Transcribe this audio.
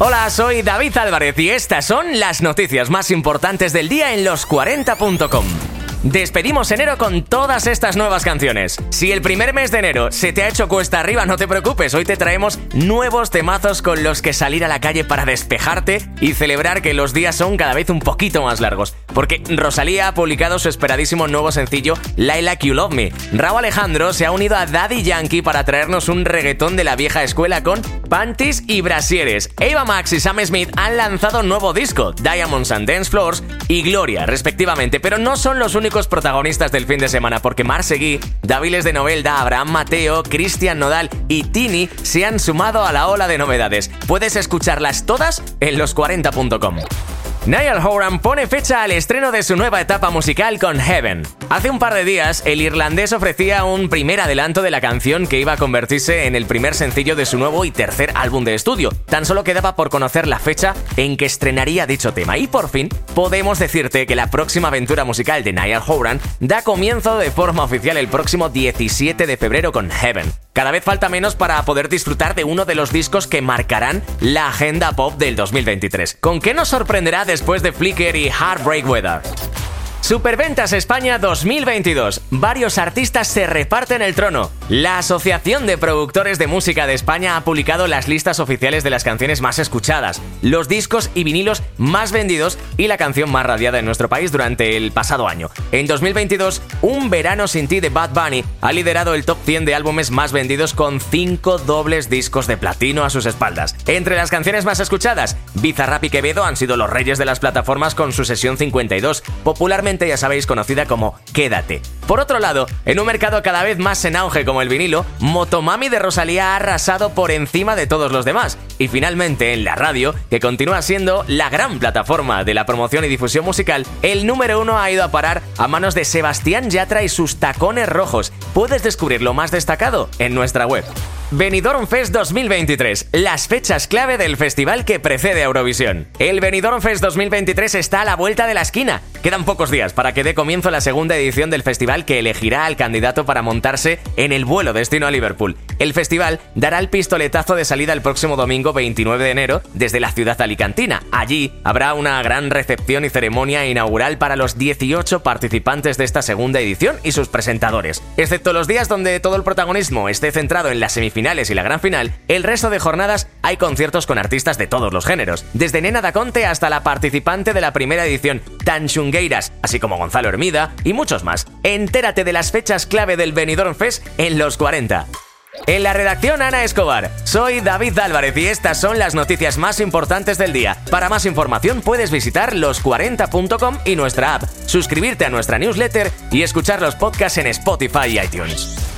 Hola, soy David Álvarez y estas son las noticias más importantes del día en los40.com. Despedimos enero con todas estas nuevas canciones. Si el primer mes de enero se te ha hecho cuesta arriba, no te preocupes, hoy te traemos nuevos temazos con los que salir a la calle para despejarte y celebrar que los días son cada vez un poquito más largos. Porque Rosalía ha publicado su esperadísimo nuevo sencillo Like You Love Me. Rauw Alejandro se ha unido a Daddy Yankee para traernos un reggaetón de la vieja escuela con panties y brasieres. Ava Max y Sam Smith han lanzado nuevo disco, Diamonds and Dance Floors y Gloria, respectivamente, pero no son los únicos protagonistas del fin de semana, porque Marc Seguí, Daviles de Novelda, Abraham Mateo, Cristian Nodal y Tini se han sumado a la ola de novedades. Puedes escucharlas todas en los40.com. Niall Horan pone fecha al estreno de su nueva etapa musical con Heaven. Hace un par de días, el irlandés ofrecía un primer adelanto de la canción que iba a convertirse en el primer sencillo de su nuevo y tercer álbum de estudio. Tan solo quedaba por conocer la fecha en que estrenaría dicho tema y por fin podemos decirte que la próxima aventura musical de Niall Horan da comienzo de forma oficial el próximo 17 de febrero con Heaven. Cada vez falta menos para poder disfrutar de uno de los discos que marcarán la agenda pop del 2023. ¿Con qué nos sorprenderá después de Flicker y Heartbreak Weather? Superventas España 2022. Varios artistas se reparten el trono. La Asociación de Productores de Música de España ha publicado las listas oficiales de las canciones más escuchadas, los discos y vinilos más vendidos y la canción más radiada en nuestro país durante el pasado año. En 2022, Un Verano Sin Ti de Bad Bunny ha liderado el top 100 de álbumes más vendidos con 5 dobles discos de platino a sus espaldas. Entre las canciones más escuchadas, Bizarrap y Quevedo han sido los reyes de las plataformas con su sesión 52, popularmente ya sabéis conocida como Quédate. Por otro lado, en un mercado cada vez más en auge como el vinilo, Motomami de Rosalía ha arrasado por encima de todos los demás. Y finalmente, en la radio, que continúa siendo la gran plataforma de la promoción y difusión musical, el número 1 ha ido a parar a manos de Sebastián Yatra y sus Tacones Rojos. Puedes descubrir lo más destacado en nuestra web. Benidorm Fest 2023, las fechas clave del festival que precede a Eurovisión. El Benidorm Fest 2023 está a la vuelta de la esquina. Quedan pocos días para que dé comienzo la segunda edición del festival que elegirá al candidato para montarse en el vuelo destino a Liverpool. El festival dará el pistoletazo de salida el próximo domingo 29 de enero desde la ciudad alicantina. Allí habrá una gran recepción y ceremonia inaugural para los 18 participantes de esta segunda edición y sus presentadores. Excepto los días donde todo el protagonismo esté centrado en las semifinales y la gran final, el resto de jornadas hay conciertos con artistas de todos los géneros, desde Nena Daconte hasta la participante de la primera edición, Tan Xungueiras, así como Gonzalo Hermida y muchos más. Entérate de las fechas clave del Benidorm Fest en los 40. En la redacción, Ana Escobar. Soy David Álvarez y estas son las noticias más importantes del día. Para más información puedes visitar los40.com y nuestra app, suscribirte a nuestra newsletter y escuchar los podcasts en Spotify y iTunes.